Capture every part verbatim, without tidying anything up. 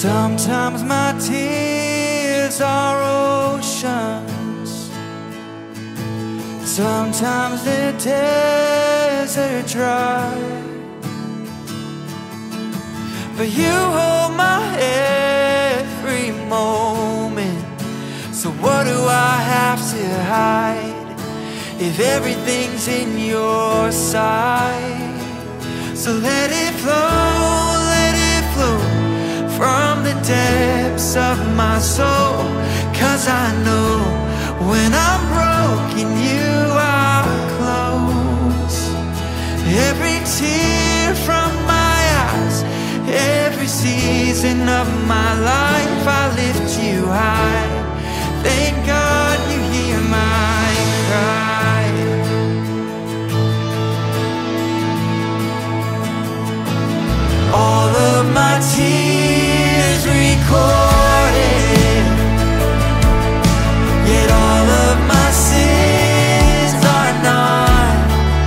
Sometimes my tears are oceans, sometimes the desert dry, but you hold my every moment. So what do I have to hide if everything's in your sight? So let it flow, let it flow from the depths of my soul. 'Cause I know when I'm broken, you are close. Every tear from my eyes, every season of my life, I lift you high. Thank God you hear my cry. All of my tears recorded, yet all of my sins are not.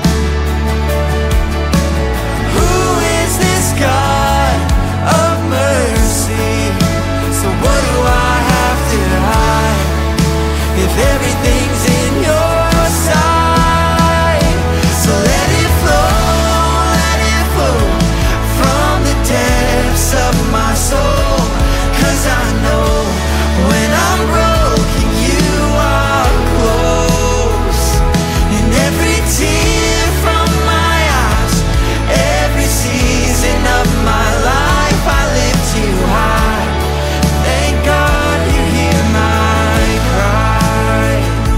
Who is this God of mercy? So what do I have to hide if everything's in your sight? So let it flow, let it flow from the depths of my soul. 'Cause I know when I'm broken, you are close. And every tear from my eyes, every season of my life, I lift you high. Thank God you hear my cry.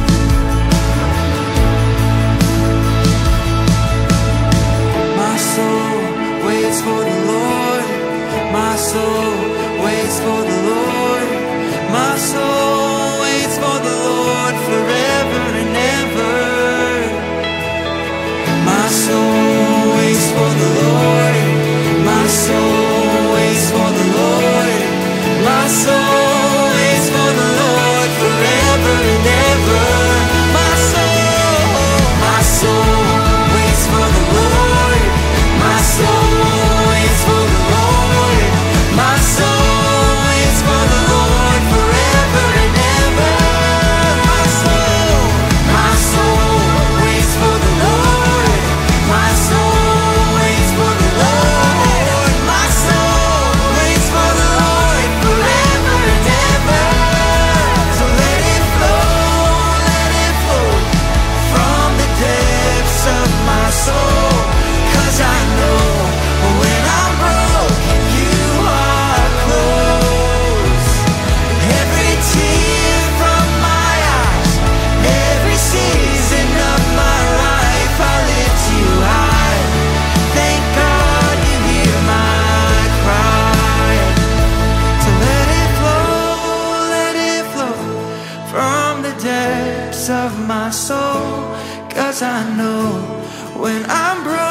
My soul waits for the Lord. My soul waits for the Lord. My soul waits for the Lord forever and ever. My soul waits for the Lord. My soul waits for the Lord. My soul waits for the Lord forever and ever. My soul, my soul waits for the Lord. My soul waits for the Lord. My soul waits for the Lord forever and ever. My soul, my soul waits for the Lord. My soul waits for the Lord. My soul waits for the Lord forever and ever. So let it flow, let it flow from the depths of my soul. 'Cause I know when I'm broken, you are close. Every tear from my eyes, every season of my life, I lift you high. Thank God you hear my cry. So let it flow, let it flow from the depths of my soul. 'Cause I know when I'm broken,